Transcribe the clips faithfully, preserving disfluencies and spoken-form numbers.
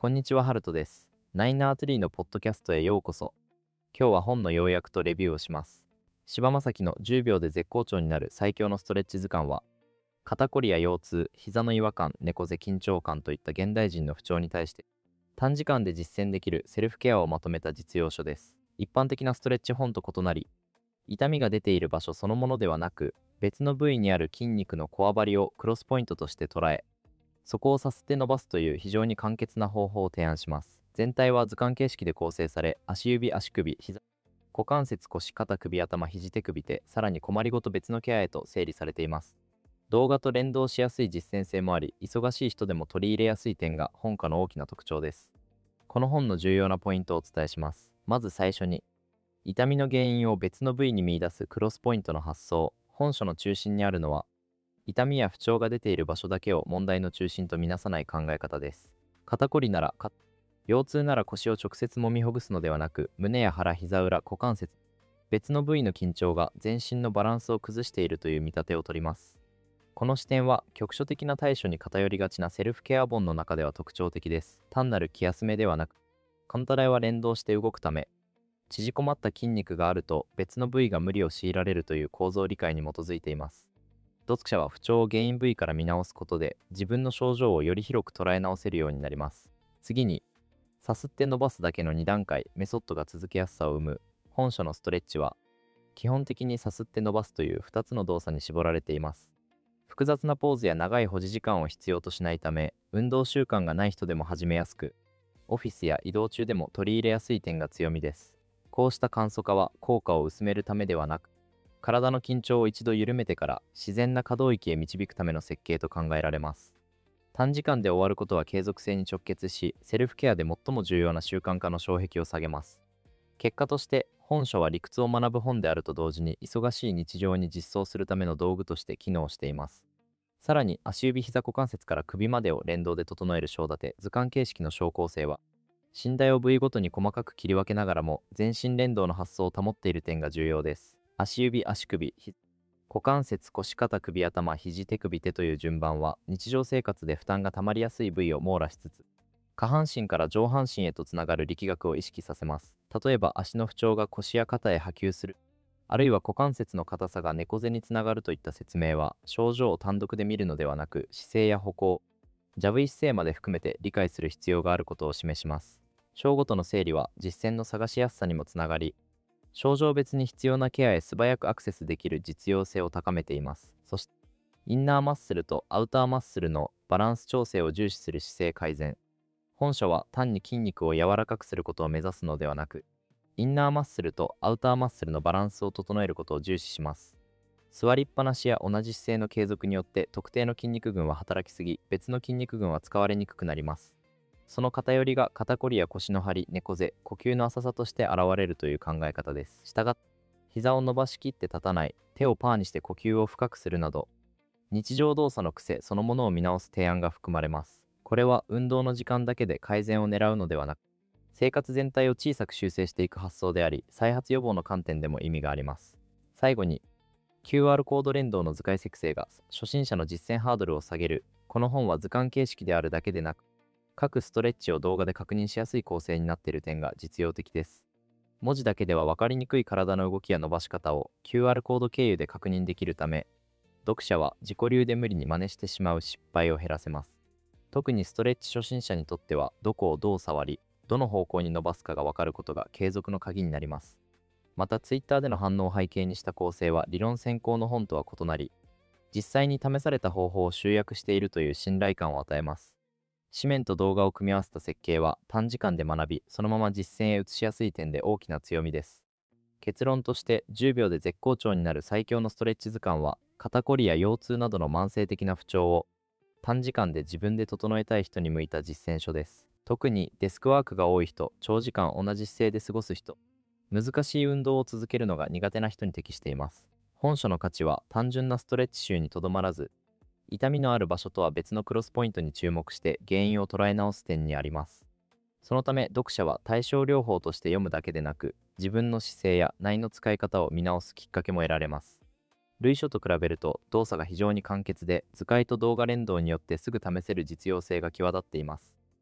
こんにちは、ハルトです。ナインアートリーのポッドキャストへようこそ。今日は本の要約とレビューをします。柴正樹のじゅうびょうで絶好調になる最強のストレッチ図鑑は、肩こりや腰痛、膝の違和感、猫背緊張感といった現代人の不調に対して、短時間で実践できるセルフケアをまとめた実用書です。一般的なストレッチ本と異なり、痛みが出ている場所そのものではなく、別の部位にある筋肉のこわばりをクロスポイントとして捉え、そこをさすって伸ばすという非常に簡潔な方法を提案します。全体は図鑑形式で構成され、足指、足首、膝、股関節、腰、肩、首、頭、肘、手首手、さらに困りごと別のケアへと整理されています。動画と連動しやすい実践性もあり、忙しい人でも取り入れやすい点が本科の大きな特徴です。この本の重要なポイントをお伝えします。まず最初に、痛みの原因を別の部位に見出すクロスポイントの発想。本書の中心にあるのは、痛みや不調が出ている場所だけを問題の中心とみなさない考え方です。肩こりなら肩、腰痛なら腰を直接揉みほぐすのではなく、胸や腹、膝裏、股関節、別の部位の緊張が全身のバランスを崩しているという見立てを取ります。この視点は局所的な対処に偏りがちなセルフケア本の中では特徴的です。単なる気休めではなく、簡単は連動して動くため、縮こまった筋肉があると別の部位が無理を強いられるという構造理解に基づいています。読者は不調を原因部位から見直すことで自分の症状をより広く捉え直せるようになります。次に、さすって伸ばすだけのに段階メソッドが続けやすさを生む。本書のストレッチは基本的にさすって伸ばすというふたつの動作に絞られています。複雑なポーズや長い保持時間を必要としないため、運動習慣がない人でも始めやすく、オフィスや移動中でも取り入れやすい点が強みです。こうした簡素化は効果を薄めるためではなく、体の緊張を一度緩めてから自然な可動域へ導くための設計と考えられます。短時間で終わることは継続性に直結し、セルフケアで最も重要な習慣化の障壁を下げます。結果として、本書は理屈を学ぶ本であると同時に忙しい日常に実装するための道具として機能しています。さらに足指膝股関節から首までを連動で整える章立て図鑑形式の小構成は、身体を部位ごとに細かく切り分けながらも全身連動の発想を保っている点が重要です。足指、足首、股関節、腰、肩、首、頭、肘、手首、手という順番は日常生活で負担がたまりやすい部位を網羅しつつ、下半身から上半身へとつながる力学を意識させます。例えば足の不調が腰や肩へ波及する、あるいは股関節の硬さが猫背につながるといった説明は、症状を単独で見るのではなく、姿勢や歩行、ジャブイ姿勢まで含めて理解する必要があることを示します。章ごとの整理は実践の探しやすさにもつながり、症状別に必要なケアへ素早くアクセスできる実用性を高めています。そして、インナーマッスルとアウターマッスルのバランス調整を重視する姿勢改善。本書は単に筋肉を柔らかくすることを目指すのではなく、インナーマッスルとアウターマッスルのバランスを整えることを重視します。座りっぱなしや同じ姿勢の継続によって特定の筋肉群は働きすぎ、別の筋肉群は使われにくくなります。その偏りが肩こりや腰の張り、猫背、呼吸の浅さとして現れるという考え方です。したがって、膝を伸ばしきって立たない、手をパーにして呼吸を深くするなど、日常動作の癖そのものを見直す提案が含まれます。これは運動の時間だけで改善を狙うのではなく、生活全体を小さく修正していく発想であり、再発予防の観点でも意味があります。最後に、キューアール コード連動の図解作成が初心者の実践ハードルを下げる。この本は図鑑形式であるだけでなく、各ストレッチを動画で確認しやすい構成になっている点が実用的です。文字だけでは分かりにくい体の動きや伸ばし方を キューアール コード経由で確認できるため、読者は自己流で無理に真似してしまう失敗を減らせます。特にストレッチ初心者にとっては、どこをどう触り、どの方向に伸ばすかが分かることが継続の鍵になります。また Twitter での反応を背景にした構成は理論先行の本とは異なり、実際に試された方法を集約しているという信頼感を与えます。紙面と動画を組み合わせた設計は短時間で学び、そのまま実践へ移しやすい点で大きな強みです。結論として、じゅうびょうで絶好調になる最強のストレッチ図鑑は、肩こりや腰痛などの慢性的な不調を短時間で自分で整えたい人に向いた実践書です。特にデスクワークが多い人、長時間同じ姿勢で過ごす人、難しい運動を続けるのが苦手な人に適しています。本書の価値は単純なストレッチ集にとどまらず、痛みのある場所とは別のクロスポイントに注目して原因を捉え直す点にあります。そのため読者は対症療法として読むだけでなく、自分の姿勢や内の使い方を見直すきっかけも得られます。類書と比べると動作が非常に簡潔で、図解と動画連動によってすぐ試せる実用性が際立っています。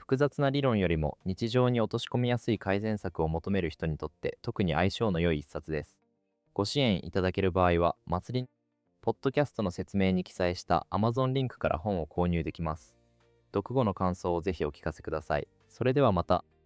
複雑な理論よりも日常に落とし込みやすい改善策を求める人にとって特に相性の良い一冊です。ご支援いただける場合は、祭り、ポッドキャストの説明に記載した Amazon リンクから本を購入できます。読後の感想をぜひお聞かせください。それではまた。